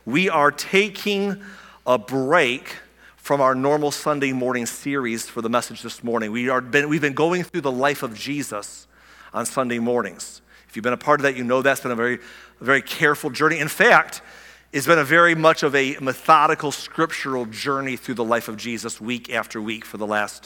we are taking a break from our normal Sunday morning series for the message this morning. We've been going through the life of Jesus on Sunday mornings. If you've been a part of that, you know that's been a very careful journey. In fact, it's been a very much of a methodical scriptural journey through the life of Jesus week after week for the last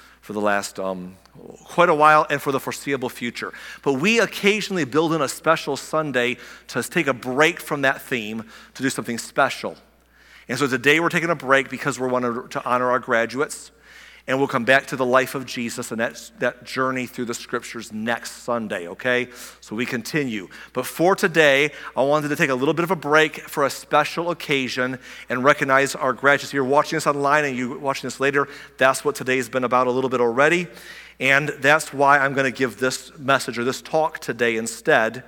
quite a while and for the foreseeable future. But we occasionally build in a special Sunday to take a break from that theme to do something special. And so today we're taking a break because we want to honor our graduates. And we'll come back to the life of Jesus and that journey through the scriptures next Sunday, okay? So we continue. But for today, I wanted to take a little bit of a break for a special occasion and recognize our graduates. If you're watching this online and you're watching this later, that's what today's been about a little bit already. And that's why I'm going to give this message or this talk today instead.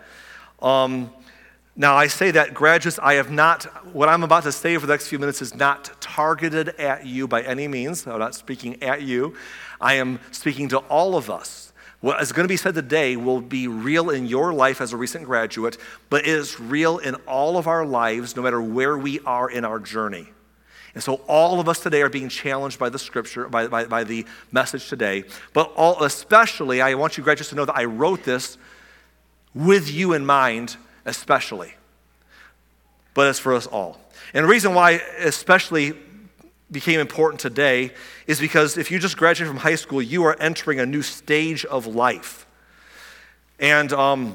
Now, I say that, graduates, what I'm about to say for the next few minutes is not targeted at you by any means. I'm not speaking at you. I am speaking to all of us. What is going to be said today will be real in your life as a recent graduate, but it is real in all of our lives, no matter where we are in our journey. And so all of us today are being challenged by the scripture, by the message today. But especially, I want you graduates to know that I wrote this with you in mind, especially, but it's for us all. And the reason why especially became important today is because if you just graduated from high school, you are entering a new stage of life. And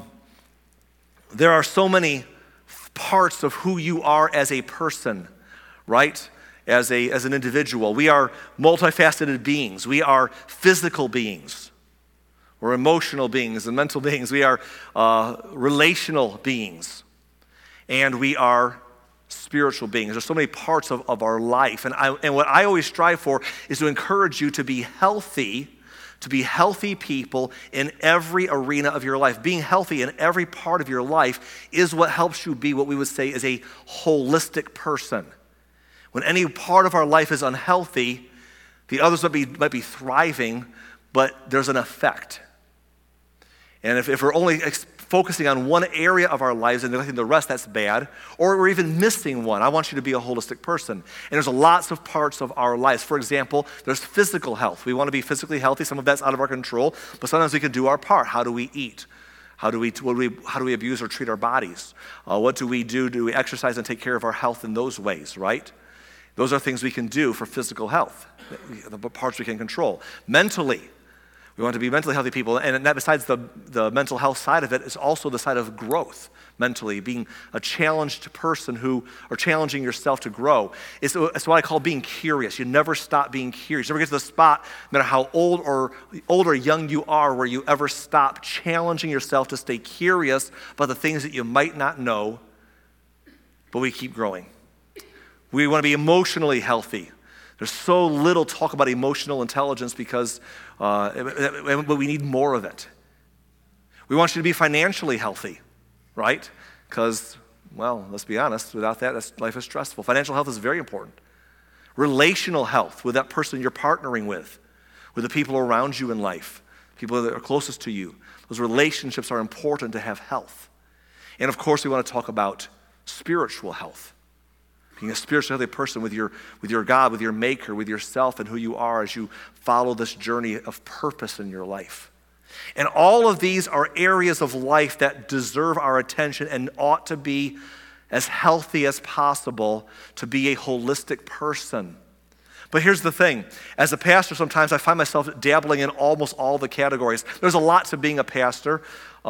there are so many parts of who you are as a person, right? As an individual. We are multifaceted beings. We are physical beings. We're emotional beings and mental beings. We are relational beings. And we are spiritual beings. There's so many parts of our life. And what I always strive for is to encourage you to be healthy people in every arena of your life. Being healthy in every part of your life is what helps you be what we would say is a holistic person. When any part of our life is unhealthy, the others might be thriving, but there's an effect. And if we're only focusing on one area of our lives and neglecting the rest, that's bad. Or we're even missing one. I want you to be a holistic person. And there's lots of parts of our lives. For example, there's physical health. We want to be physically healthy. Some of that's out of our control, but sometimes we can do our part. How do we eat? How do we abuse or treat our bodies? What do we do? Do we exercise and take care of our health in those ways, right? Those are things we can do for physical health, the parts we can control. Mentally, we want to be mentally healthy people, and that besides the mental health side of it is also the side of growth mentally, being a challenged person or challenging yourself to grow. It's what I call being curious. You never stop being curious. You never get to the spot, no matter how old or young you are, where you ever stop challenging yourself to stay curious about the things that you might not know, but we keep growing. We want to be emotionally healthy. There's so little talk about emotional intelligence but we need more of it. We want you to be financially healthy, right? Because, well, let's be honest, without that, life is stressful. Financial health is very important. Relational health with that person you're partnering with the people around you in life, people that are closest to you. Those relationships are important to have health. And of course, we want to talk about spiritual health. Being a spiritually healthy person with your God, with your Maker, with yourself and who you are as you follow this journey of purpose in your life. And all of these are areas of life that deserve our attention and ought to be as healthy as possible to be a holistic person. But here's the thing. As a pastor, sometimes I find myself dabbling in almost all the categories. There's a lot to being a pastor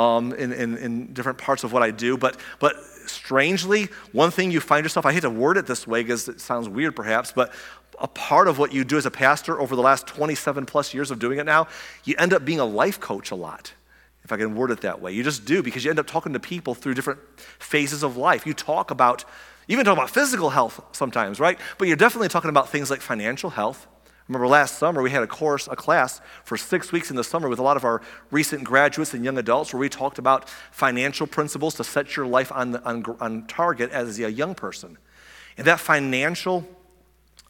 in different parts of what I do, but strangely, one thing you find yourself, I hate to word it this way because it sounds weird perhaps, but a part of what you do as a pastor over the last 27 plus years of doing it now, you end up being a life coach a lot, if I can word it that way. You just do, because you end up talking to people through different phases of life. You even talk about physical health sometimes, right? But you're definitely talking about things like financial health. Remember last summer, we had a class for 6 weeks in the summer with a lot of our recent graduates and young adults where we talked about financial principles to set your life on target as a young person. And that financial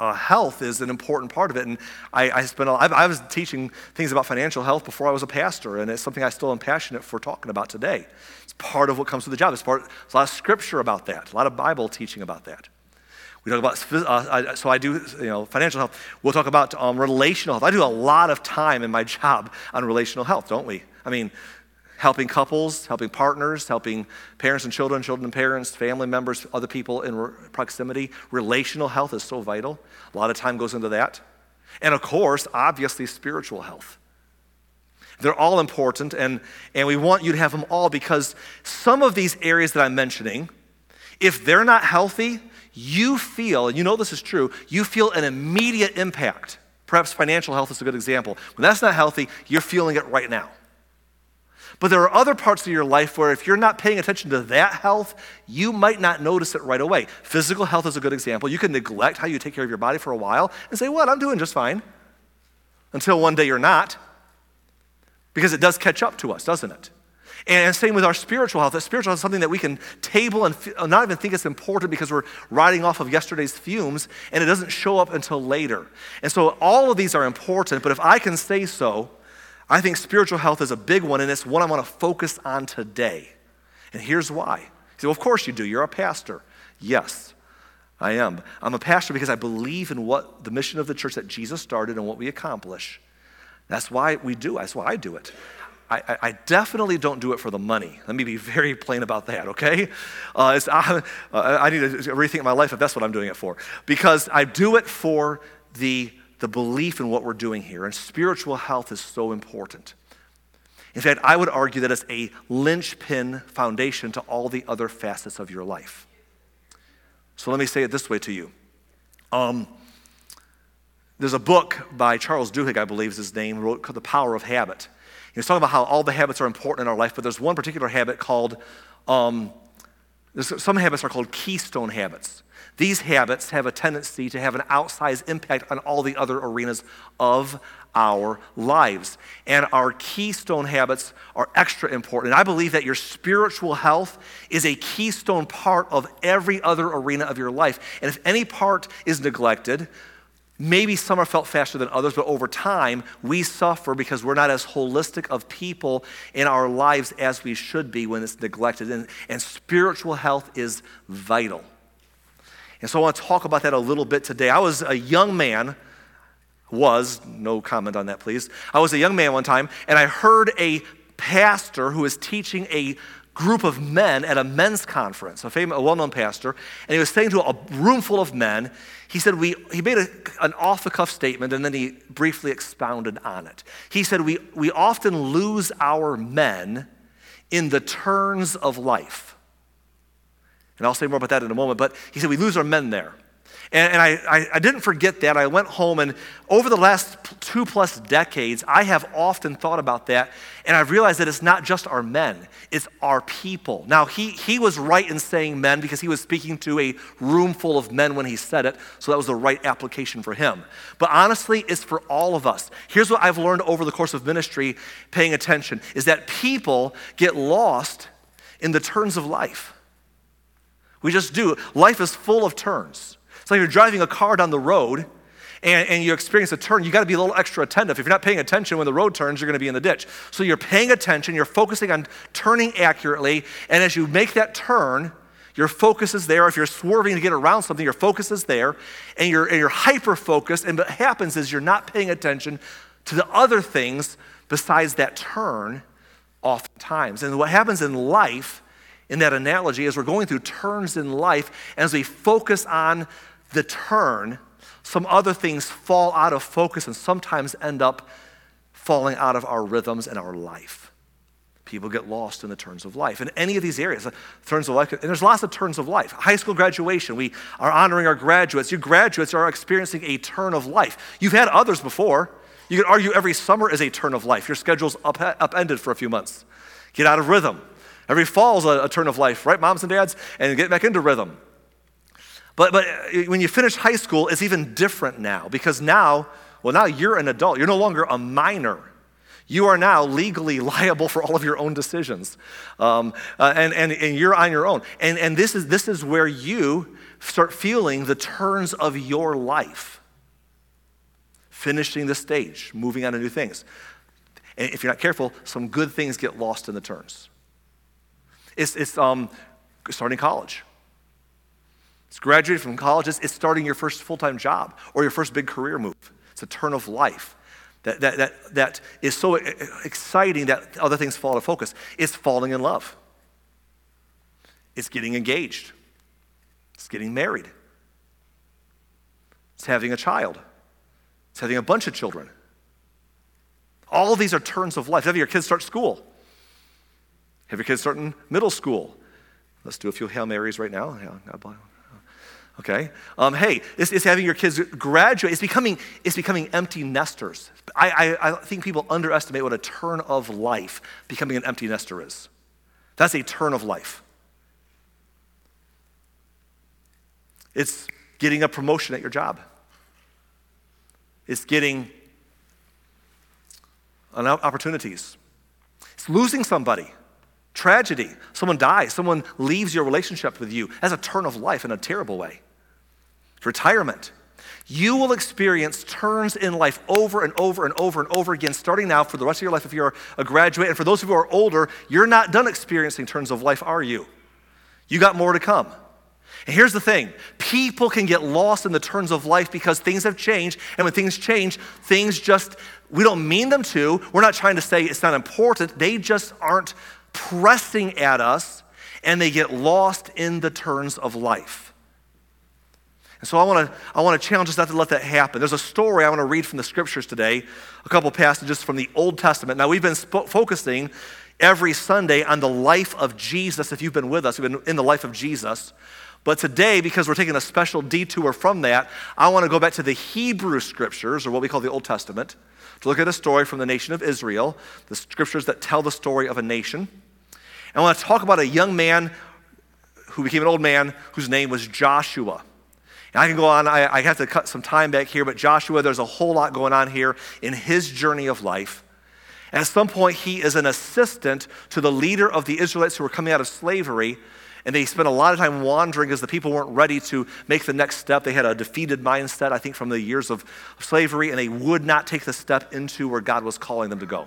health is an important part of it. And I was teaching things about financial health before I was a pastor, and it's something I still am passionate for talking about today. It's part of what comes with the job. There's a lot of scripture about that, a lot of Bible teaching about that. We talk about, so I do, financial health. We'll talk about relational health. I do a lot of time in my job on relational health, don't we? I mean, helping couples, helping partners, helping parents and children and parents, family members, other people in proximity. Relational health is so vital. A lot of time goes into that. And of course, obviously, spiritual health. They're all important, and we want you to have them all, because some of these areas that I'm mentioning, if they're not healthy, you feel, and you know this is true, you feel an immediate impact. Perhaps financial health is a good example. When that's not healthy, you're feeling it right now. But there are other parts of your life where if you're not paying attention to that health, you might not notice it right away. Physical health is a good example. You can neglect how you take care of your body for a while and say, well, I'm doing just fine. Until one day you're not. Because it does catch up to us, doesn't it? And same with our spiritual health. Spiritual health is something that we can table and not even think it's important because we're riding off of yesterday's fumes, and it doesn't show up until later. And so all of these are important, but if I can say so, I think spiritual health is a big one, and it's one I want to focus on today. And here's why. You say, well, of course you do. You're a pastor. Yes, I am. I'm a pastor because I believe in what the mission of the church that Jesus started and what we accomplish. That's why we do. That's why I do it. I definitely don't do it for the money. Let me be very plain about that, okay? I need to rethink my life if that's what I'm doing it for. Because I do it for the belief in what we're doing here. And spiritual health is so important. In fact, I would argue that it's a linchpin foundation to all the other facets of your life. So let me say it this way to you. There's a book by Charles Duhigg, I believe is his name, wrote called The Power of Habit. He's talking about how all the habits are important in our life, but there's one particular habit called, some habits are called keystone habits. These habits have a tendency to have an outsized impact on all the other arenas of our lives. And our keystone habits are extra important. And I believe that your spiritual health is a keystone part of every other arena of your life. And if any part is neglected, maybe some are felt faster than others, but over time, we suffer because we're not as holistic of people in our lives as we should be when it's neglected. And spiritual health is vital. And so I want to talk about that a little bit today. I was a young man, no comment on that, please. I was a young man one time, and I heard a pastor who was teaching a group of men at a men's conference, a well-known pastor, and he was saying to a room full of men, he said, he made an off-the-cuff statement, and then he briefly expounded on it. He said, we often lose our men in the turns of life. And I'll say more about that in a moment, but he said we lose our men there. And I didn't forget that. I went home, and over the last 2+ decades, I have often thought about that, and I've realized that it's not just our men, it's our people. Now, he was right in saying men because he was speaking to a room full of men when he said it, so that was the right application for him. But honestly, it's for all of us. Here's what I've learned over the course of ministry, paying attention, is that people get lost in the turns of life. We just do. Life is full of turns. It's like you're driving a car down the road and you experience a turn. You got to be a little extra attentive. If you're not paying attention when the road turns, you're going to be in the ditch. So you're paying attention, you're focusing on turning accurately, and as you make that turn, your focus is there. If you're swerving to get around something, your focus is there, and you're hyper-focused, and what happens is you're not paying attention to the other things besides that turn oftentimes. And what happens in life, in that analogy, is we're going through turns in life, and as we focus on the turn, some other things fall out of focus and sometimes end up falling out of our rhythms and our life. People get lost in the turns of life. In any of these areas, turns of life, and there's lots of turns of life. High school graduation, we are honoring our graduates. Your graduates are experiencing a turn of life. You've had others before. You could argue every summer is a turn of life. Your schedule's upended for a few months. Get out of rhythm. Every fall's a turn of life, right, moms and dads? And get back into rhythm. But when you finish high school, it's even different now because now you're an adult. You're no longer a minor. You are now legally liable for all of your own decisions. And you're on your own. And this is where you start feeling the turns of your life. Finishing the stage, moving on to new things. And if you're not careful, some good things get lost in the turns. It's starting college. It's graduating from college. It's starting your first full-time job or your first big career move. It's a turn of life that is so exciting that other things fall out of focus. It's falling in love. It's getting engaged. It's getting married. It's having a child. It's having a bunch of children. All of these are turns of life. Having your kids start school. Have your kids start in middle school. Let's do a few Hail Marys right now. Okay. Hey, it's having your kids graduate. It's becoming empty nesters. I think people underestimate what a turn of life becoming an empty nester is. That's a turn of life. It's getting a promotion at your job. It's getting opportunities. It's losing somebody. Tragedy. Someone dies. Someone leaves your relationship with you. That's a turn of life in a terrible way. Retirement. You will experience turns in life over and over and over and over again, starting now for the rest of your life if you're a graduate. And for those of you who are older, you're not done experiencing turns of life, are you? You got more to come. And here's the thing. People can get lost in the turns of life because things have changed. And when things change, we don't mean them to. We're not trying to say it's not important. They just aren't pressing at us, and they get lost in the turns of life. And so I want to challenge us not to let that happen. There's a story I want to read from the scriptures today, a couple passages from the Old Testament. Now, we've been focusing every Sunday on the life of Jesus. If you've been with us, we've been in the life of Jesus. But today, because we're taking a special detour from that, I want to go back to the Hebrew scriptures, or what we call the Old Testament, to look at a story from the nation of Israel, the scriptures that tell the story of a nation. And I want to talk about a young man who became an old man whose name was Joshua. And I can go on, I have to cut some time back here, but Joshua, there's a whole lot going on here in his journey of life. At some point, he is an assistant to the leader of the Israelites who were coming out of slavery, and they spent a lot of time wandering because the people weren't ready to make the next step. They had a defeated mindset, I think, from the years of slavery, and they would not take the step into where God was calling them to go.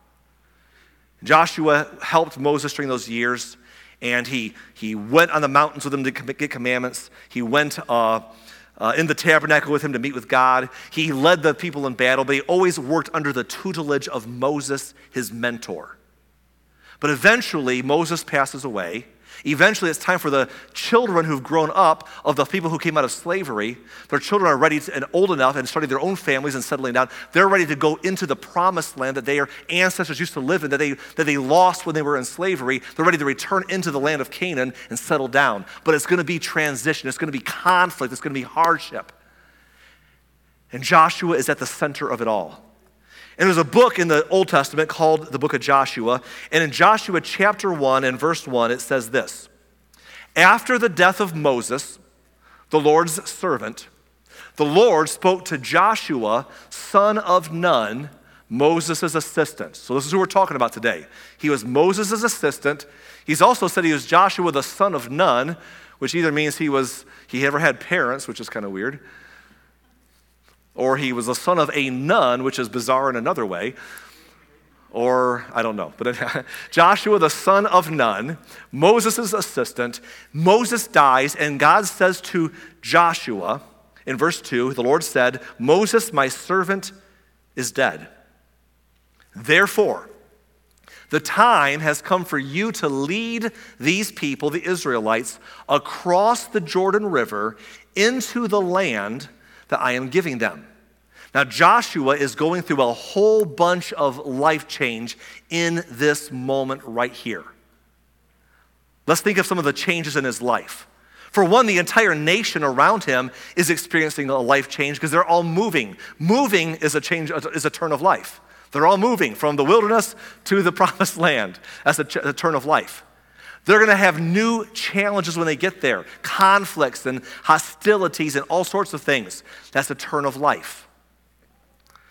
Joshua helped Moses during those years, and he went on the mountains with him to get commandments. He went in the tabernacle with him to meet with God. He led the people in battle, but he always worked under the tutelage of Moses, his mentor. But eventually, Moses passes away. Eventually, it's time for the children who've grown up of the people who came out of slavery. Their children are ready and old enough and starting their own families and settling down. They're ready to go into the promised land that their ancestors used to live in, that they lost when they were in slavery. They're ready to return into the land of Canaan and settle down. But it's going to be transition. It's going to be conflict. It's going to be hardship. And Joshua is at the center of it all. And there's a book in the Old Testament called the book of Joshua. And in Joshua chapter 1 and verse 1, it says this: After the death of Moses, the Lord's servant, the Lord spoke to Joshua, son of Nun, Moses' assistant. So this is who we're talking about today. He was Moses' assistant. He's also said he was Joshua, the son of Nun, which either means he never had parents, which is kind of weird, or he was the son of a nun, which is bizarre in another way, or I don't know. But Joshua, the son of Nun, Moses' assistant. Moses dies, and God says to Joshua, in verse 2, the Lord said, Moses, my servant, is dead. Therefore, the time has come for you to lead these people, the Israelites, across the Jordan River into the land that I am giving them. Now, Joshua is going through a whole bunch of life change in this moment right here. Let's think of some of the changes in his life. For one, the entire nation around him is experiencing a life change because they're all moving. Moving is a turn of life. They're all moving from the wilderness to the promised land. That's a turn of life. They're going to have new challenges when they get there, conflicts and hostilities and all sorts of things. That's a turn of life.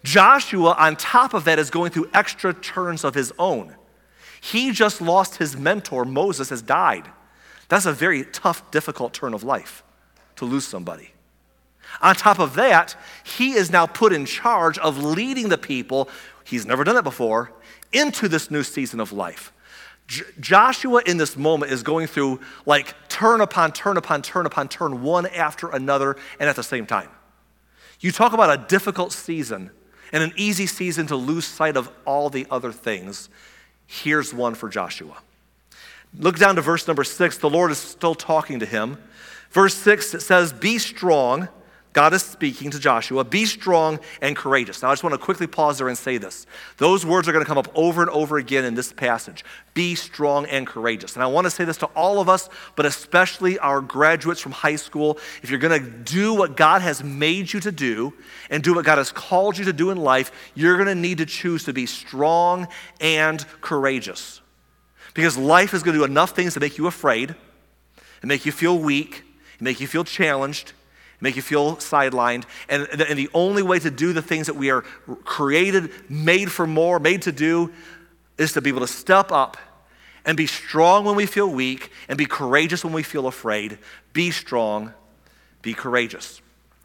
Joshua, on top of that, is going through extra turns of his own. He just lost his mentor. Moses has died. That's a very tough, difficult turn of life, to lose somebody. On top of that, he is now put in charge of leading the people, he's never done it before, into this new season of life. Joshua in this moment is going through like turn upon turn upon turn upon turn, one after another, and at the same time. You talk about a difficult season and an easy season to lose sight of all the other things. Here's one for Joshua. Look down to verse number 6. The Lord is still talking to him. Verse 6, it says, be strong. God is speaking to Joshua. Be strong and courageous. Now, I just want to quickly pause there and say this. Those words are going to come up over and over again in this passage. Be strong and courageous. And I want to say this to all of us, but especially our graduates from high school. If you're going to do what God has made you to do and do what God has called you to do in life, you're going to need to choose to be strong and courageous. Because life is going to do enough things to make you afraid, and make you feel weak, and make you feel challenged, make you feel sidelined. And the only way to do the things that we are created, made for more, made to do, is to be able to step up and be strong when we feel weak and be courageous when we feel afraid. Be strong, be courageous.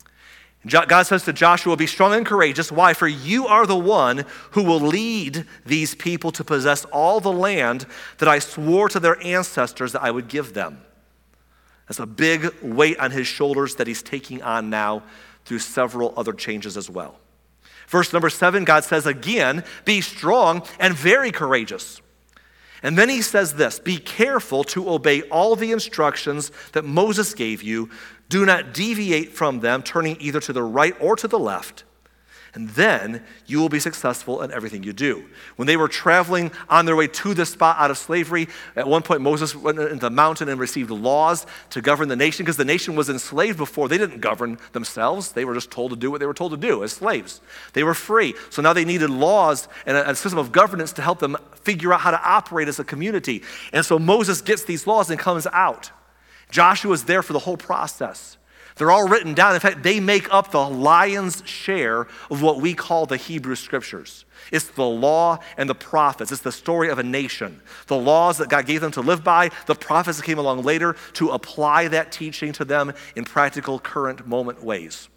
God says to Joshua, be strong and courageous. Why? For you are the one who will lead these people to possess all the land that I swore to their ancestors that I would give them. That's a big weight on his shoulders that he's taking on now through several other changes as well. Verse number 7, God says again, be strong and very courageous. And then he says this, be careful to obey all the instructions that Moses gave you. Do not deviate from them, turning either to the right or to the left. And then you will be successful in everything you do. When they were traveling on their way to this spot out of slavery, at one point Moses went into the mountain and received laws to govern the nation, because the nation was enslaved before. They didn't govern themselves. They were just told to do what they were told to do as slaves. They were free. So now they needed laws and a system of governance to help them figure out how to operate as a community. And so Moses gets these laws and comes out. Joshua's there for the whole process. They're all written down. In fact, they make up the lion's share of what we call the Hebrew Scriptures. It's the law and the prophets. It's the story of a nation. The laws that God gave them to live by, the prophets that came along later to apply that teaching to them in practical, current moment ways.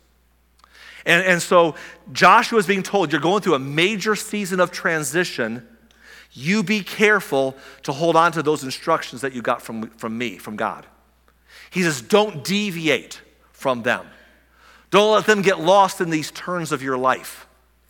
And so Joshua is being told, you're going through a major season of transition. You be careful to hold on to those instructions that you got from me, from God. He says, don't deviate from them. Don't let them get lost in these turns of your life.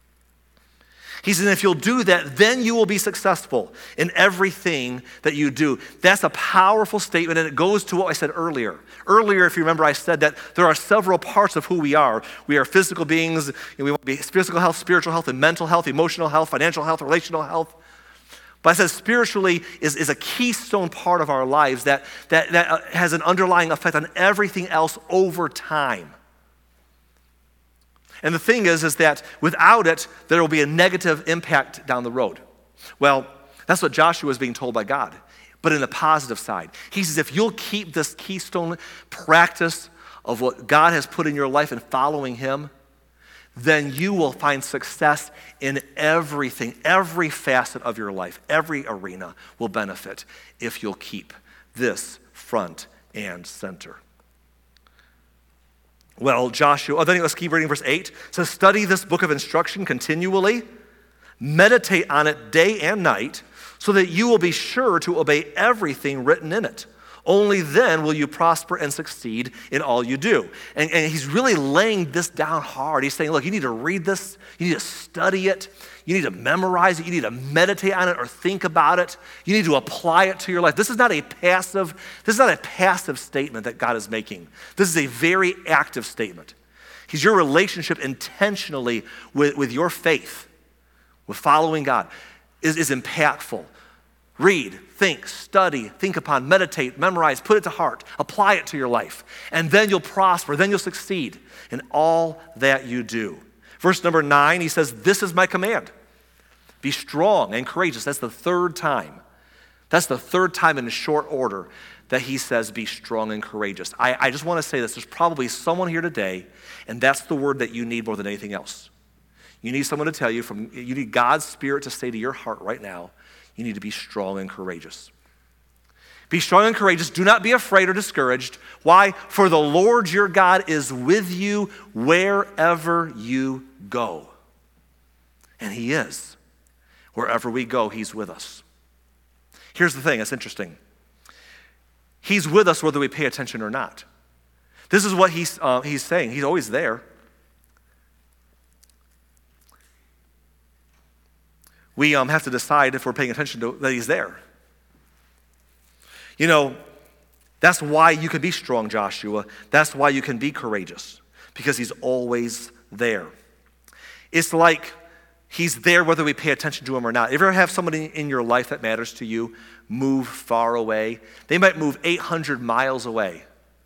He says, if you'll do that, then you will be successful in everything that you do. That's a powerful statement, and it goes to what I said earlier. Earlier, if you remember, I said that there are several parts of who we are. We are physical beings. We want to be physical health, spiritual health, and mental health, emotional health, financial health, relational health. But I said spiritually is a keystone part of our lives that has an underlying effect on everything else over time. And the thing is that without it, there will be a negative impact down the road. Well, that's what Joshua is being told by God, but in the positive side. He says, if you'll keep this keystone practice of what God has put in your life and following him, then you will find success in everything, every facet of your life, every arena will benefit if you'll keep this front and center. Well, Joshua, then let's keep reading verse 8. It says, study this book of instruction continually, meditate on it day and night, so that you will be sure to obey everything written in it. Only then will you prosper and succeed in all you do. And he's really laying this down hard. He's saying, look, you need to read this. You need to study it. You need to memorize it. You need to meditate on it or think about it. You need to apply it to your life. This is not a passive statement that God is making. This is a very active statement. He's your relationship intentionally with your faith, with following God, is impactful. Read, think, study, think upon, meditate, memorize, put it to heart, apply it to your life. And then you'll prosper, then you'll succeed in all that you do. Verse number 9, he says, this is my command. Be strong and courageous. That's the third time. That's the third time in short order that he says, be strong and courageous. I just want to say this. There's probably someone here today, and that's the word that you need more than anything else. You need someone to tell you, you need God's Spirit to say to your heart right now, you need to be strong and courageous. Be strong and courageous. Do not be afraid or discouraged. Why? For the Lord your God is with you wherever you go. And he is. Wherever we go, he's with us. Here's the thing, it's interesting. He's with us whether we pay attention or not. This is what he's saying. He's always there. We have to decide if we're paying attention to that he's there. You know, that's why you can be strong, Joshua. That's why you can be courageous, because he's always there. It's like he's there whether we pay attention to him or not. If you ever have somebody in your life that matters to you move far away, they might move 800 miles away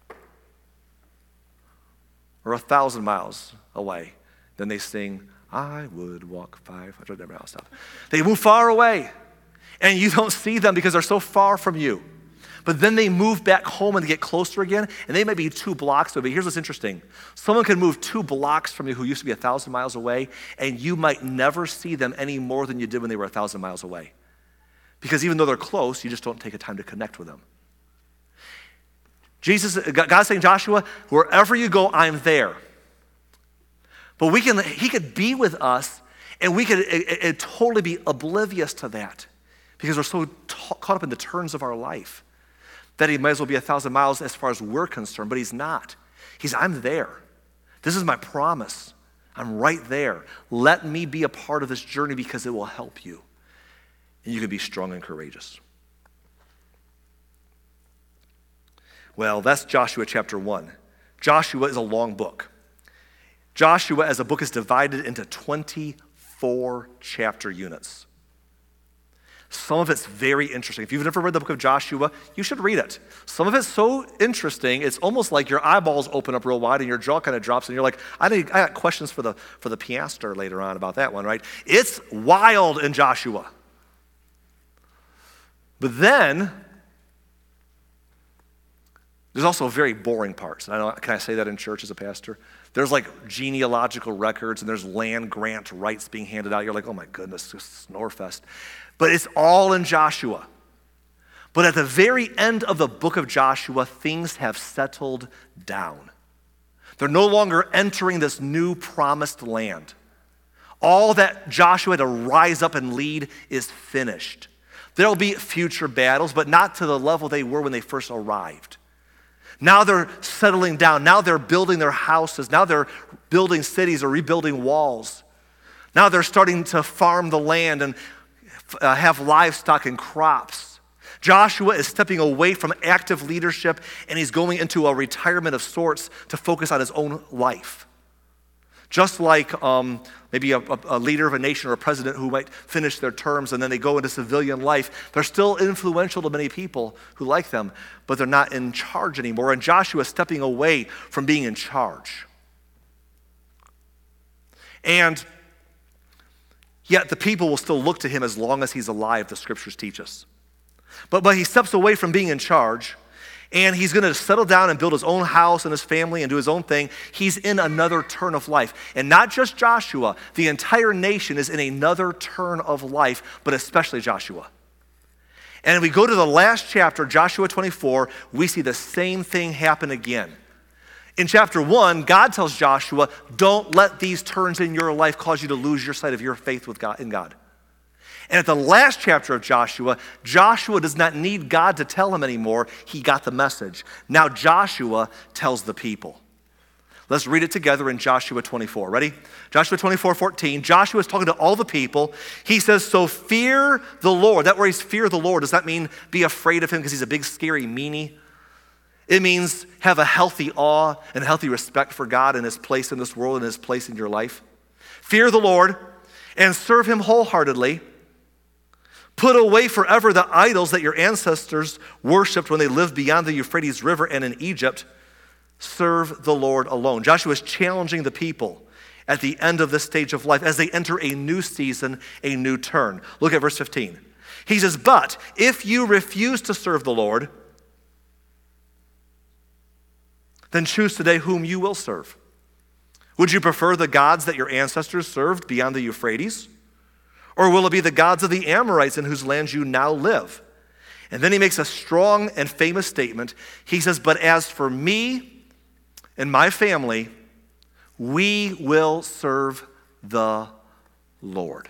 or 1,000 miles away. Then they sing, I would walk 500 miles. Stuff. They move far away, and you don't see them because they're so far from you. But then they move back home and they get closer again, and they might be 2 blocks away. Here's what's interesting. Someone can move 2 blocks from you who used to be 1,000 miles away, and you might never see them any more than you did when they were 1,000 miles away. Because even though they're close, you just don't take the time to connect with them. God's saying, Joshua, wherever you go, I'm there. But he could be with us, and we could totally be oblivious to that because we're so caught up in the turns of our life that he might as well be 1,000 miles as far as we're concerned, but he's not. I'm there. This is my promise. I'm right there. Let me be a part of this journey because it will help you. And you can be strong and courageous. Well, that's Joshua chapter 1. Joshua is a long book. Joshua as a book is divided into 24 chapter units. Some of it's very interesting. If you've never read the book of Joshua, you should read it. Some of it's so interesting, it's almost like your eyeballs open up real wide and your jaw kind of drops and you're like, I got questions for the piaster later on about that one, right? It's wild in Joshua. But then, there's also very boring parts. Can I say that in church as a pastor? There's like genealogical records and there's land grant rights being handed out. You're like, oh my goodness, this is Snorefest. But it's all in Joshua. But at the very end of the book of Joshua, things have settled down. They're no longer entering this new promised land. All that Joshua had to rise up and lead is finished. There'll be future battles, but not to the level they were when they first arrived. Now they're settling down. Now they're building their houses. Now they're building cities or rebuilding walls. Now they're starting to farm the land and have livestock and crops. Joshua is stepping away from active leadership and he's going into a retirement of sorts to focus on his own life. Just like maybe a leader of a nation or a president who might finish their terms and then they go into civilian life. They're still influential to many people who like them, but they're not in charge anymore. And Joshua is stepping away from being in charge. And yet the people will still look to him as long as he's alive, the scriptures teach us. But he steps away from being in charge, and he's going to settle down and build his own house and his family and do his own thing. He's in another turn of life. And not just Joshua, the entire nation is in another turn of life, but especially Joshua. And we go to the last chapter, Joshua 24, we see the same thing happen again. In chapter 1, God tells Joshua, don't let these turns in your life cause you to lose your sight of your faith with God, in God. And at the last chapter of Joshua, Joshua does not need God to tell him anymore. He got the message. Now Joshua tells the people. Let's read it together in Joshua 24. Ready? Joshua 24:14. Joshua is talking to all the people. He says, so fear the Lord. That word is fear the Lord. Does that mean be afraid of him because he's a big, scary meanie? It means have a healthy awe and a healthy respect for God and his place in this world and his place in your life. Fear the Lord and serve him wholeheartedly. Put away forever the idols that your ancestors worshipped when they lived beyond the Euphrates River and in Egypt. Serve the Lord alone. Joshua is challenging the people at the end of this stage of life as they enter a new season, a new turn. Look at verse 15. He says, but if you refuse to serve the Lord, then choose today whom you will serve. Would you prefer the gods that your ancestors served beyond the Euphrates? Or will it be the gods of the Amorites in whose land you now live? And then he makes a strong and famous statement. He says, but as for me and my family, we will serve the Lord.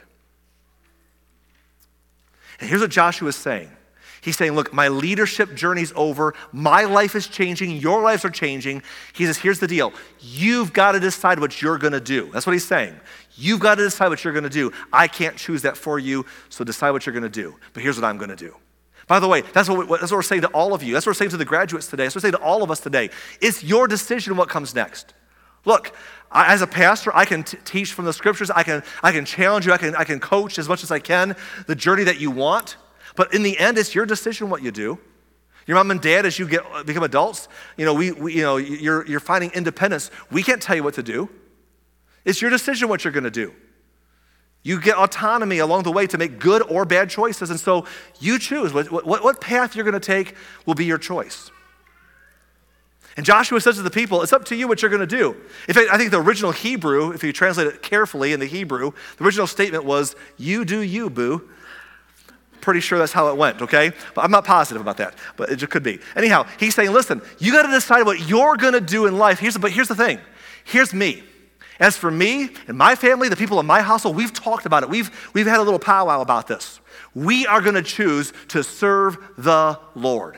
And here's what Joshua is saying. He's saying, look, my leadership journey's over. My life is changing. Your lives are changing. He says, here's the deal. You've got to decide what you're going to do. That's what he's saying. You've got to decide what you're going to do. I can't choose that for you, so decide what you're going to do. But here's what I'm going to do. By the way, that's what we're saying to all of you. That's what we're saying to the graduates today. That's what we're saying to all of us today. It's your decision what comes next. Look, as a pastor, I can teach from the scriptures. I can challenge you. I can coach as much as I can the journey that you want. But in the end, it's your decision what you do. Your mom and dad, as you become adults, you're finding independence. We can't tell you what to do. It's your decision what you're going to do. You get autonomy along the way to make good or bad choices, and so you choose. What path you're going to take will be your choice. And Joshua says to the people, it's up to you what you're going to do. In fact, I think the original Hebrew, if you translate it carefully in the Hebrew, the original statement was, you do you, boo. Pretty sure that's how it went, okay? But I'm not positive about that, but it could be. Anyhow, he's saying, listen, you got to decide what you're going to do in life. But here's the thing. Here's me. As for me and my family, the people in my household, we've talked about it. We've had a little powwow about this. We are going to choose to serve the Lord.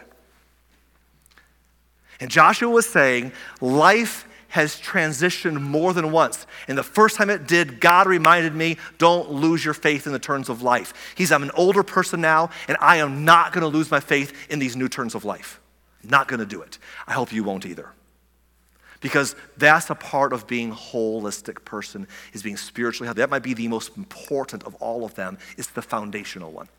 And Joshua was saying, life has transitioned more than once. And the first time it did, God reminded me, don't lose your faith in the turns of life. I'm an older person now, and I am not going to lose my faith in these new turns of life. Not going to do it. I hope you won't either. Because that's a part of being a holistic person, is being spiritually healthy. That might be the most important of all of them. It's the foundational one.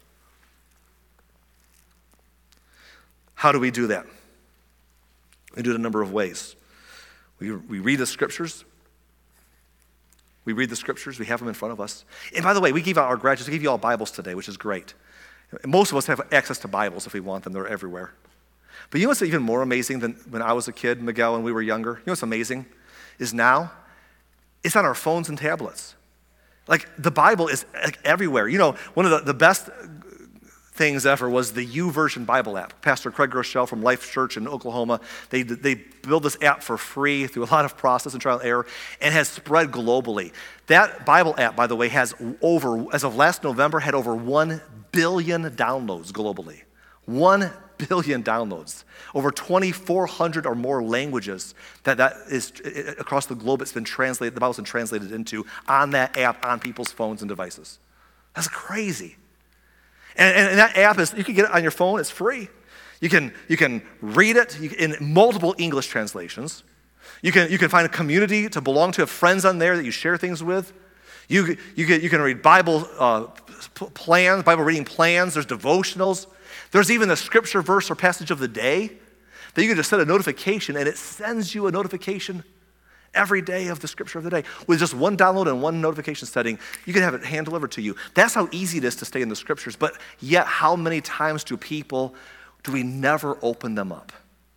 How do we do that? We do it a number of ways. We read the scriptures. We read the scriptures. We have them in front of us. And by the way, we give out our graduates, we give you all Bibles today, which is great. Most of us have access to Bibles if we want them. They're everywhere. But you know what's even more amazing than when I was a kid, Miguel, and we were younger? You know what's amazing? Is now, it's on our phones and tablets. Like, the Bible is everywhere. You know, one of the best things ever was the YouVersion Bible app. Pastor Craig Groeschel from Life Church in Oklahoma, they built this app for free through a lot of process and trial and error, and has spread globally. That Bible app, by the way, has as of last November, had over 1 billion downloads globally. 1 billion downloads. Over 2,400 or more languages that is across the globe. It's been translated, the Bible's been translated into on that app on people's phones and devices. That's crazy. And that app you can get it on your phone, it's free. You can read it in multiple English translations. You can find a community to belong to, have friends on there that you share things with. You can read Bible plans, Bible reading plans, there's devotionals. There's even a scripture verse or passage of the day that you can just set a notification and it sends you a notification every day of the scripture of the day. With just one download and one notification setting, you can have it hand delivered to you. That's how easy it is to stay in the scriptures, but yet how many times do we never open them up?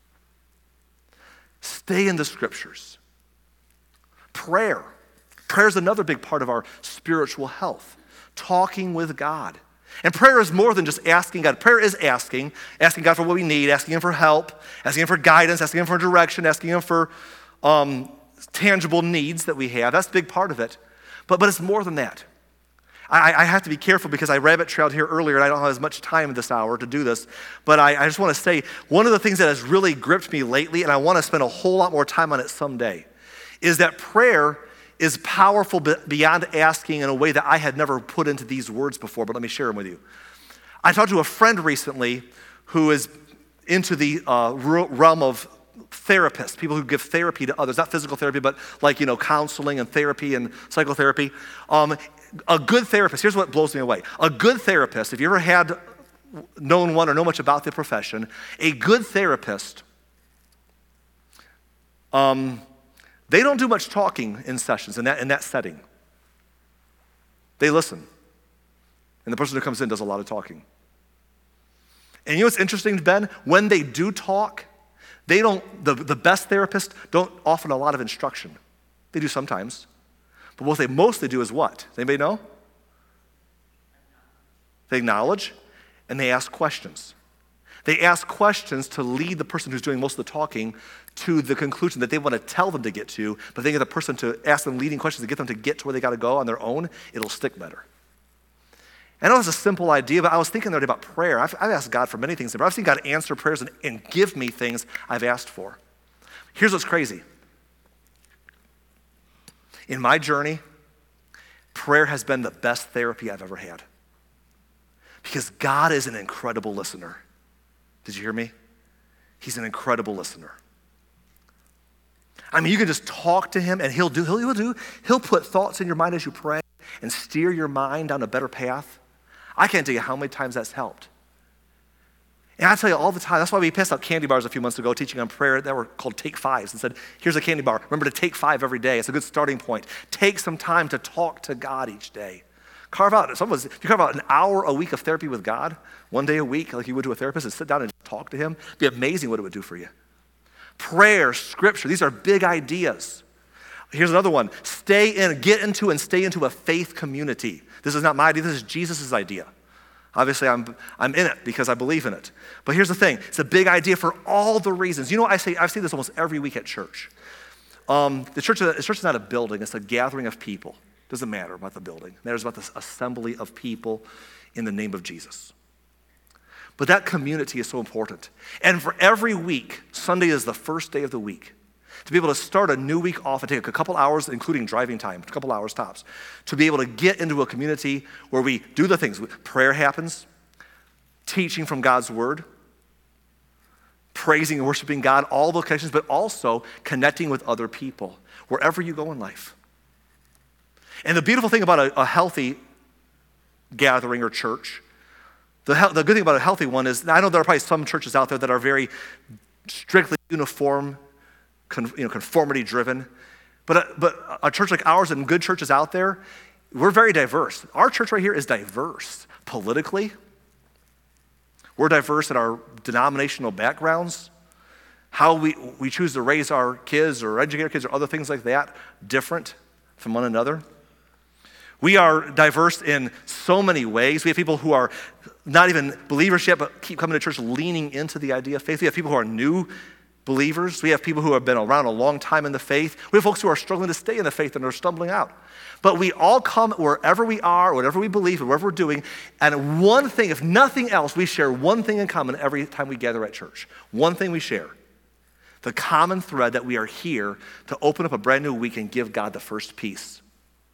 Stay in the scriptures. Prayer. Prayer is another big part of our spiritual health. Talking with God. And prayer is more than just asking God. Prayer is asking God for what we need, asking Him for help, asking Him for guidance, asking Him for direction, asking Him for tangible needs that we have. That's a big part of it. But it's more than that. I have to be careful because I rabbit trailed here earlier and I don't have as much time this hour to do this. But I just want to say, one of the things that has really gripped me lately, and I want to spend a whole lot more time on it someday, is that prayer is powerful beyond asking in a way that I had never put into these words before, but let me share them with you. I talked to a friend recently who is into the realm of therapists, people who give therapy to others, not physical therapy, but counseling and therapy and psychotherapy. A good therapist, here's what blows me away. A good therapist, if you ever known one or know much about the profession, a good therapist, they don't do much talking in sessions in that setting. They listen. And the person who comes in does a lot of talking. And you know what's interesting, Ben? When they do talk, the best therapists don't offer a lot of instruction. They do sometimes. But what they mostly do is what? Does anybody know? They acknowledge and they ask questions. They ask questions to lead the person who's doing most of the talking to the conclusion that they want to tell them to get to, but they get the person to ask them leading questions to get them to get to where they got to go on their own, it'll stick better. I know it's a simple idea, but I was thinking the other day about prayer. I've asked God for many things, but I've seen God answer prayers and give me things I've asked for. Here's what's crazy. In my journey, prayer has been the best therapy I've ever had. Because God is an incredible listener. Did you hear me? He's an incredible listener. I mean, you can just talk to him and he'll put thoughts in your mind as you pray and steer your mind down a better path. I can't tell you how many times that's helped. And I tell you all the time, that's why we passed out candy bars a few months ago teaching on prayer that were called Take Fives and said, here's a candy bar. Remember to take 5 every day. It's a good starting point. Take some time to talk to God each day. If you carve out an hour a week of therapy with God, one day a week, like you would to a therapist, and sit down and talk to him, it'd be amazing what it would do for you. Prayer, scripture, these are big ideas. Here's another one. Get into and stay into a faith community. This is not my idea, this is Jesus' idea. Obviously, I'm in it because I believe in it. But here's the thing. It's a big idea for all the reasons. You know what I say? I say this almost every week at church. The church is not a building. It's a gathering of people. Doesn't matter about the building. It matters about this assembly of people in the name of Jesus. But that community is so important. And for every week, Sunday is the first day of the week. To be able to start a new week off and take a couple hours, including driving time, a couple hours tops, to be able to get into a community where we do the things. Prayer happens, teaching from God's word, praising and worshiping God, all those connections, but also connecting with other people, wherever you go in life. And the beautiful thing about a healthy gathering or church, the good thing about a healthy one is, I know there are probably some churches out there that are very strictly uniform, conformity driven, but a church like ours and good churches out there, we're very diverse. Our church right here is diverse politically. We're diverse in our denominational backgrounds, how we choose to raise our kids or educate our kids or other things like that, different from one another. We are diverse in so many ways. We have people who are not even believers yet, but keep coming to church leaning into the idea of faith. We have people who are new believers. We have people who have been around a long time in the faith. We have folks who are struggling to stay in the faith and are stumbling out. But we all come wherever we are, whatever we believe, whatever we're doing, and one thing, if nothing else, we share one thing in common every time we gather at church. One thing we share. The common thread that we are here to open up a brand new week and give God the first piece.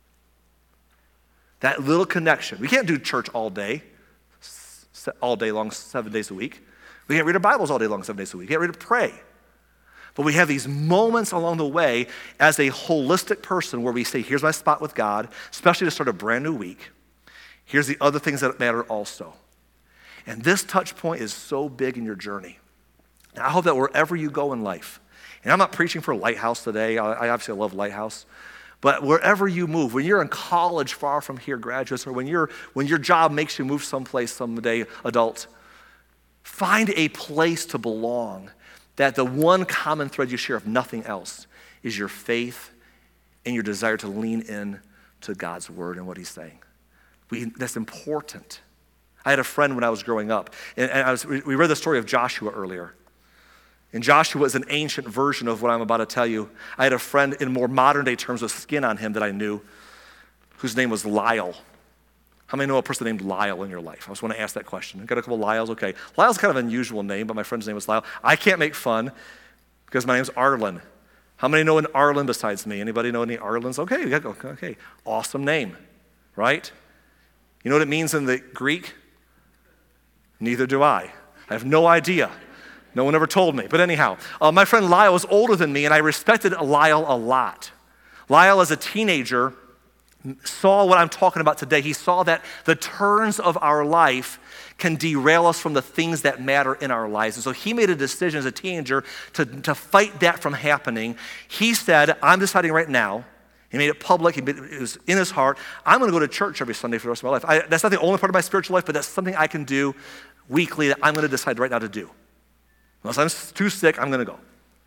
That little connection. We can't do church all day long, 7 days a week. We can't read our Bibles all day long, 7 days a week. We can't read or pray. But we have these moments along the way as a holistic person where we say, here's my spot with God, especially to start a brand new week. Here's the other things that matter also. And this touch point is so big in your journey. And I hope that wherever you go in life, and I'm not preaching for Lighthouse today. I obviously love Lighthouse. But wherever you move, when you're in college far from here, graduates, or when your job makes you move someplace someday, adult, find a place to belong that the one common thread you share, if nothing else, is your faith and your desire to lean in to God's word and what he's saying. That's important. I had a friend when I was growing up, and we read the story of Joshua earlier. And Joshua is an ancient version of what I'm about to tell you. I had a friend in more modern day terms with skin on him that I knew, whose name was Lyle. How many know a person named Lyle in your life? I just want to ask that question. Got a couple Lyles? Okay. Lyle's kind of an unusual name, but my friend's name was Lyle. I can't make fun because my name's Arlen. How many know an Arlen besides me? Anybody know any Arlens? Okay. Awesome name, right? You know what it means in the Greek? Neither do I. I have no idea. No one ever told me. But anyhow, my friend Lyle was older than me, and I respected Lyle a lot. Lyle, as a teenager, saw what I'm talking about today. He saw that the turns of our life can derail us from the things that matter in our lives. And so he made a decision as a teenager to fight that from happening. He said, I'm deciding right now. He made it public. It was in his heart. I'm going to go to church every Sunday for the rest of my life. That's not the only part of my spiritual life, but that's something I can do weekly that I'm going to decide right now to do. Unless I'm too sick, I'm going to go.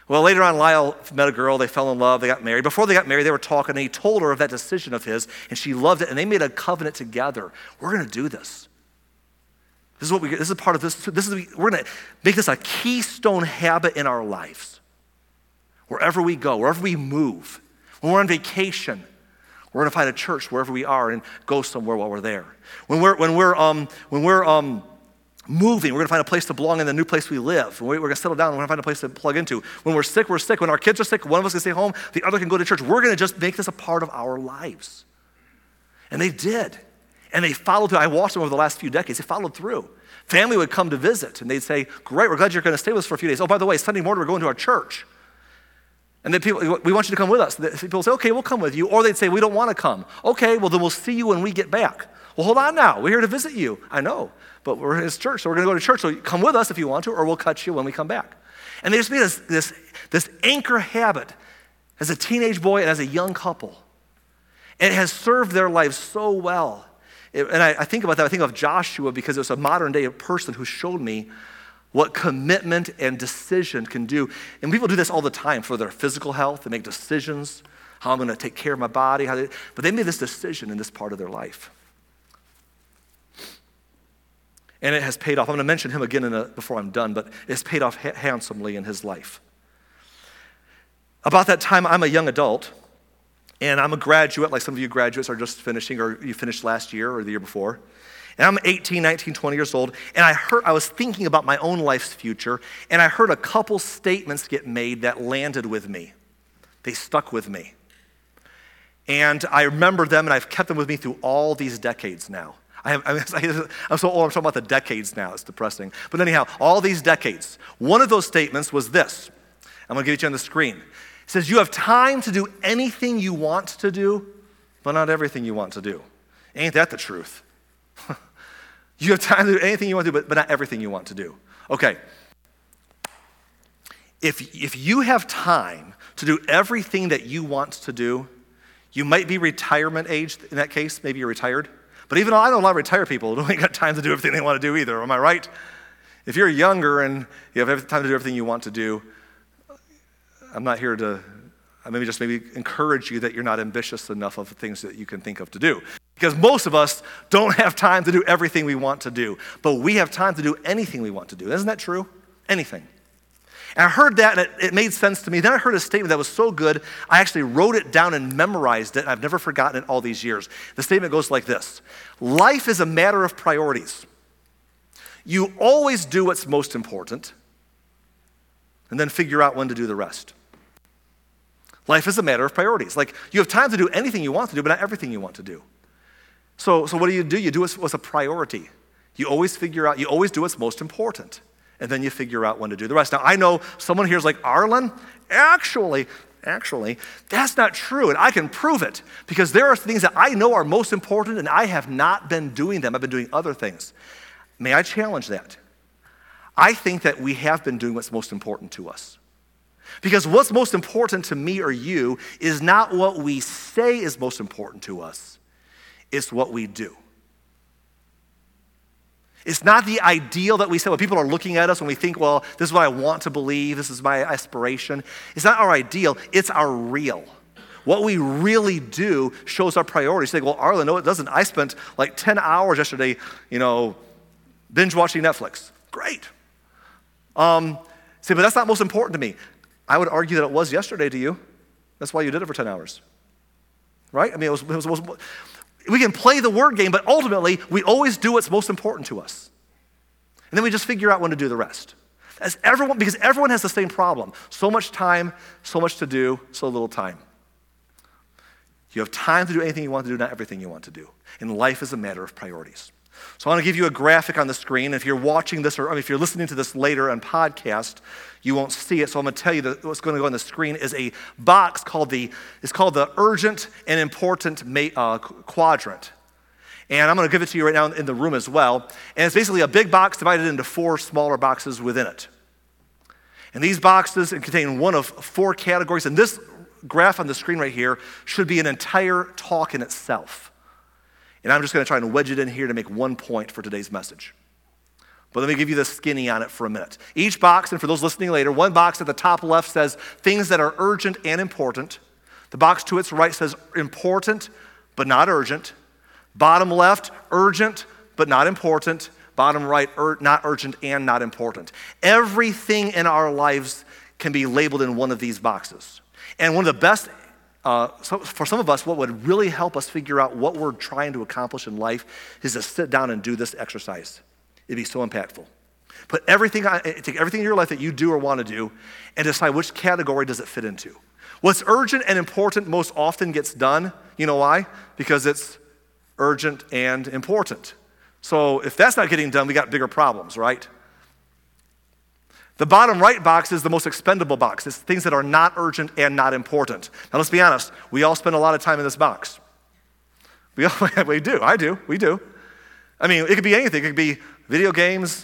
Well, later on, Lyle met a girl. They fell in love. They got married. Before they got married, they were talking, and he told her of that decision of his, and she loved it, and they made a covenant together. We're going to do this. This is part of this. We're going to make this a keystone habit in our lives. Wherever we go, wherever we move, when we're on vacation, we're going to find a church wherever we are and go somewhere while we're there. When we're moving, we're going to find a place to belong in the new place we live. We're going to settle down and we're going to find a place to plug into. When we're sick, we're sick. When our kids are sick, one of us can stay home, the other can go to church. We're going to just make this a part of our lives. And they did. And they followed through. I watched them over the last few decades. They followed through. Family would come to visit, and they'd say, great, we're glad you're going to stay with us for a few days. Oh, by the way, Sunday morning, we're going to our church. And then people, we want you to come with us. People say, okay, we'll come with you. Or they'd say, we don't want to come. Okay, well, then we'll see you when we get back. Well, hold on now. We're here to visit you. I know, but we're in his church, so we're going to go to church. So come with us if you want to, or we'll cut you when we come back. And they just made this anchor habit as a teenage boy and as a young couple. And it has served their lives so well. And I think about that. I think of Joshua because it was a modern day person who showed me what commitment and decision can do. And people do this all the time for their physical health. They make decisions, how I'm going to take care of my body. But they made this decision in this part of their life. And it has paid off. I'm going to mention him again before I'm done, but it's paid off handsomely in his life. About that time, I'm a young adult, and I'm a graduate, like some of you graduates are just finishing, or you finished last year or the year before. And I'm 18, 19, 20 years old, and I was thinking about my own life's future, and I heard a couple statements get made that landed with me. They stuck with me. And I remember them, and I've kept them with me through all these decades now. I'm so old, I'm talking about the decades now. It's depressing. But anyhow, all these decades. One of those statements was this. I'm going to give it to you on the screen. It says, you have time to do anything you want to do, but not everything you want to do. Ain't that the truth? You have time to do anything you want to do, but not everything you want to do. Okay. If you have time to do everything that you want to do, you might be retirement age in that case. Maybe you're retired. But even though I know a lot of retired people who don't got time to do everything they want to do either. Am I right? If you're younger and you have time to do everything you want to do, I'm not here to maybe encourage you that you're not ambitious enough of things that you can think of to do. Because most of us don't have time to do everything we want to do. But we have time to do anything we want to do. Isn't that true? Anything. And I heard that, and it made sense to me. Then I heard a statement that was so good, I actually wrote it down and memorized it, and I've never forgotten it all these years. The statement goes like this. Life is a matter of priorities. You always do what's most important, and then figure out when to do the rest. Life is a matter of priorities. Like, you have time to do anything you want to do, but not everything you want to do. So what do? You do what's a priority. You always do what's most important. And then you figure out when to do the rest. Now, I know someone here is like, Arlen, actually, that's not true, and I can prove it, because there are things that I know are most important, and I have not been doing them. I've been doing other things. May I challenge that? I think that we have been doing what's most important to us. Because what's most important to me or you is not what we say is most important to us. It's what we do. It's not the ideal that we say when people are looking at us and we think, well, this is what I want to believe, this is my aspiration. It's not our ideal, it's our real. What we really do shows our priorities. You think, well, Arlen, no, it doesn't. I spent like 10 hours yesterday, binge watching Netflix. Great. Say, but that's not most important to me. I would argue that it was yesterday to you. That's why you did it for 10 hours. Right? I mean, we can play the word game, but ultimately, we always do what's most important to us. And then we just figure out when to do the rest. Because everyone has the same problem. So much time, so much to do, so little time. You have time to do anything you want to do, not everything you want to do. And life is a matter of priorities. So I want to give you a graphic on the screen. If you're watching this, or if you're listening to this later on podcast, you won't see it. So I'm going to tell you that what's going to go on the screen is a box called the urgent and important quadrant. And I'm going to give it to you right now in the room as well. And it's basically a big box divided into 4 smaller boxes within it. And these boxes contain one of 4 categories. And this graph on the screen right here should be an entire talk in itself. And I'm just going to try and wedge it in here to make one point for today's message. But let me give you the skinny on it for a minute. Each box, and for those listening later, one box at the top left says things that are urgent and important. The box to its right says important but not urgent. Bottom left, urgent but not important. Bottom right, not urgent and not important. Everything in our lives can be labeled in one of these boxes. And one of the best, for some of us, what would really help us figure out what we're trying to accomplish in life is to sit down and do this exercise. It'd be so impactful. Take everything in your life that you do or want to do and decide which category does it fit into. What's urgent and important most often gets done. You know why? Because it's urgent and important. So if that's not getting done, we got bigger problems, right? The bottom right box is the most expendable box. It's things that are not urgent and not important. Now let's be honest, we all spend a lot of time in this box. We do. We do. I mean, it could be anything. It could be video games,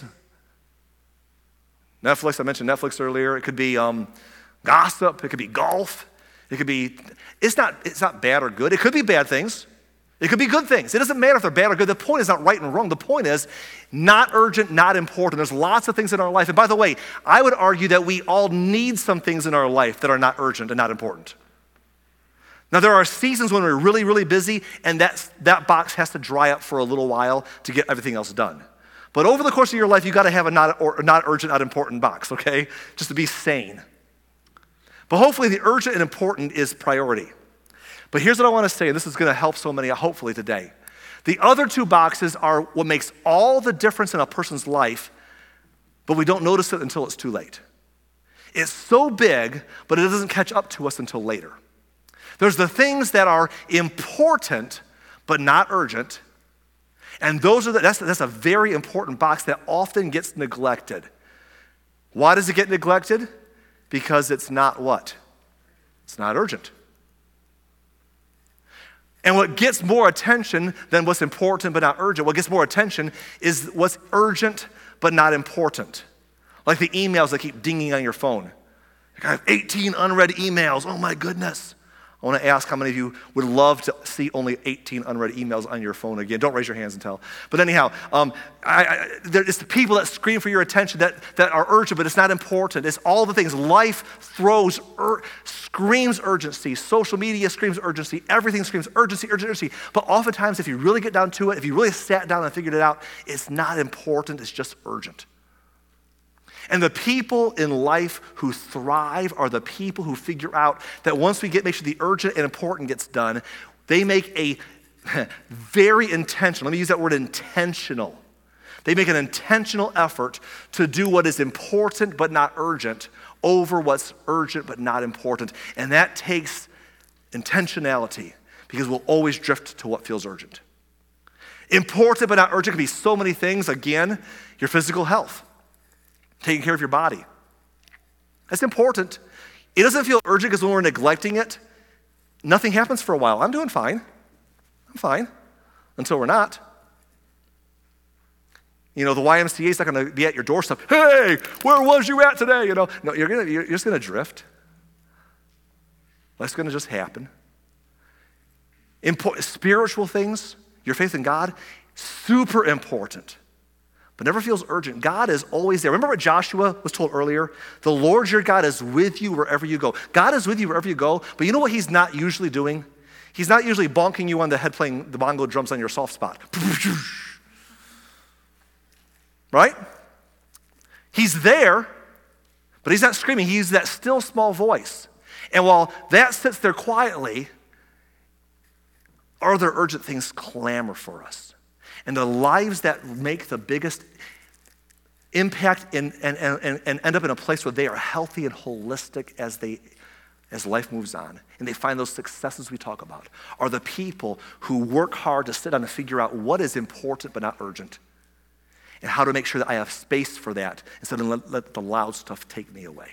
Netflix. I mentioned Netflix earlier. It could be gossip. It could be golf. It could be, it's not bad or good. It could be bad things. It could be good things. It doesn't matter if they're bad or good. The point is not right and wrong. The point is not urgent, not important. There's lots of things in our life. And by the way, I would argue that we all need some things in our life that are not urgent and not important. Now, there are seasons when we're really, really busy, and that box has to dry up for a little while to get everything else done. But over the course of your life, you've got to have a not urgent, not important box, okay? Just to be sane. But hopefully the urgent and important is priority. But here's what I want to say, and this is going to help so many, hopefully, today. The other two boxes are what makes all the difference in a person's life, but we don't notice it until it's too late. It's so big, but it doesn't catch up to us until later. There's the things that are important, but not urgent, and that's a very important box that often gets neglected. Why does it get neglected? Because it's not what? It's not urgent. And what gets more attention than what's important but not urgent, what gets more attention is what's urgent but not important. Like the emails that keep dinging on your phone. Like I have 18 unread emails. Oh my goodness. I want to ask how many of you would love to see only 18 unread emails on your phone again. Don't raise your hands and tell. But anyhow, it's the people that scream for your attention that are urgent, but it's not important. It's all the things. Life screams urgency. Social media screams urgency. Everything screams urgency, urgency. But oftentimes, if you really get down to it, if you really sat down and figured it out, it's not important. It's just urgent. And the people in life who thrive are the people who figure out that once we make sure the urgent and important gets done, they make a very intentional, let me use that word intentional. They make an intentional effort to do what is important but not urgent over what's urgent but not important. And that takes intentionality because we'll always drift to what feels urgent. Important but not urgent can be so many things. Again, your physical health. Taking care of your body. That's important. It doesn't feel urgent because when we're neglecting it, nothing happens for a while. I'm doing fine. I'm fine. Until we're not. You know, the YMCA is not going to be at your doorstep. Hey, where was you at today? You know, no, you're just going to drift. That's going to just happen. Spiritual things, your faith in God, super important. But never feels urgent. God is always there. Remember what Joshua was told earlier? The Lord your God is with you wherever you go. God is with you wherever you go, but you know what he's not usually doing? He's not usually bonking you on the head playing the bongo drums on your soft spot. Right? He's there, but he's not screaming. He uses that still small voice. And while that sits there quietly, other urgent things clamor for us. And the lives that make the biggest impact and end up in a place where they are healthy and holistic as life moves on, and they find those successes we talk about, are the people who work hard to sit down and figure out what is important but not urgent, and how to make sure that I have space for that instead of let the loud stuff take me away.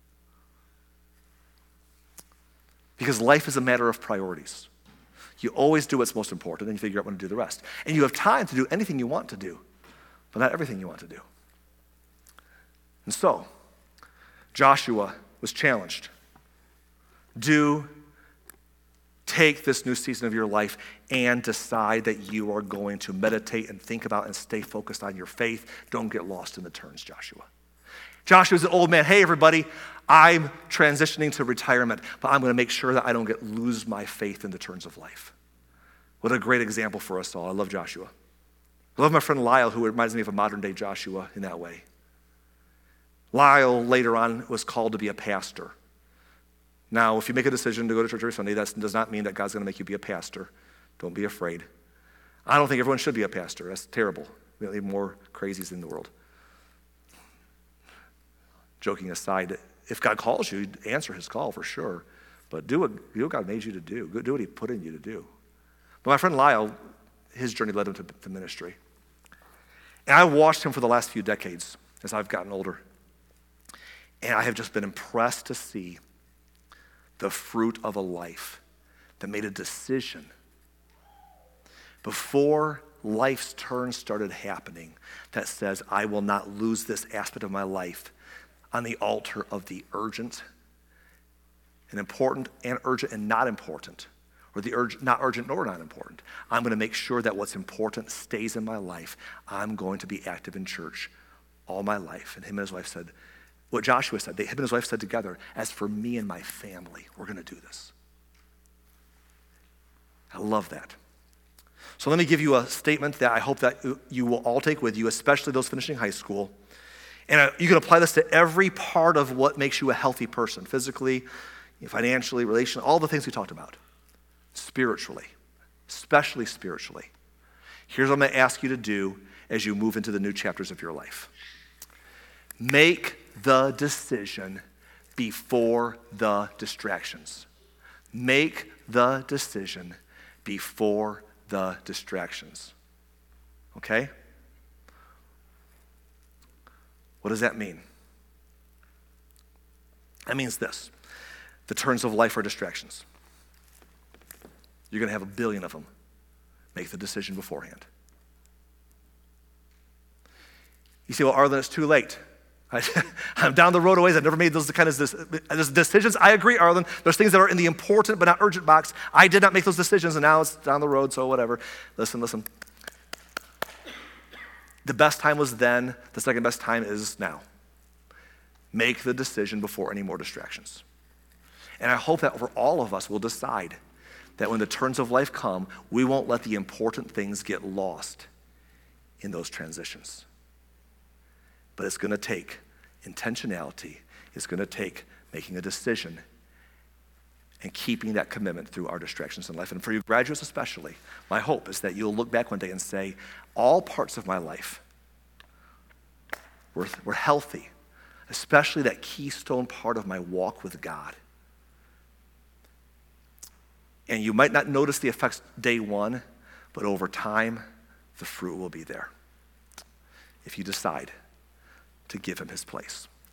Because life is a matter of priorities. You always do what's most important, and you figure out when to do the rest. And you have time to do anything you want to do, but not everything you want to do. And so, Joshua was challenged. Take take this new season of your life and decide that you are going to meditate and think about and stay focused on your faith. Don't get lost in the turns, Joshua. Joshua's an old man. Hey, everybody, I'm transitioning to retirement, but I'm going to make sure that I don't lose my faith in the turns of life. What a great example for us all. I love Joshua. I love my friend Lyle, who reminds me of a modern-day Joshua in that way. Lyle later on was called to be a pastor. Now, if you make a decision to go to church every Sunday, that does not mean that God's going to make you be a pastor. Don't be afraid. I don't think everyone should be a pastor. That's terrible. We have more crazies in the world. Joking aside, if God calls you, answer his call for sure. But do what God made you to do. Do what he put in you to do. But my friend Lyle, his journey led him to ministry. And I watched him for the last few decades as I've gotten older. And I have just been impressed to see the fruit of a life that made a decision before life's turns started happening that says, I will not lose this aspect of my life on the altar of the urgent and important and urgent and not important, or the not urgent nor not important. I'm going to make sure that what's important stays in my life. I'm going to be active in church all my life. And him and his wife said, what Joshua said, him and his wife said together, as for me and my family, we're going to do this. I love that. So let me give you a statement that I hope that you will all take with you, especially those finishing high school. And you can apply this to every part of what makes you a healthy person, physically, financially, relationally, all the things we talked about. Spiritually, especially spiritually. Here's what I'm going to ask you to do as you move into the new chapters of your life. Make the decision before the distractions. Make the decision before the distractions. Okay? What does that mean? That means this. The turns of life are distractions. You're going to have a billion of them. Make the decision beforehand. You say, well, Arlen, it's too late. I'm down the road a ways. I've never made those kind of decisions. I agree, Arlen. There's things that are in the important but not urgent box. I did not make those decisions, and now it's down the road, so whatever. Listen. The best time was then. The second best time is now. Make the decision before any more distractions. And I hope that for all of us, we'll decide that when the turns of life come, we won't let the important things get lost in those transitions. But it's going to take intentionality. It's going to take making a decision and keeping that commitment through our distractions in life. And for you graduates especially, my hope is that you'll look back one day and say, all parts of my life were healthy, especially that keystone part of my walk with God. And you might not notice the effects day one, but over time, the fruit will be there if you decide to give him his place.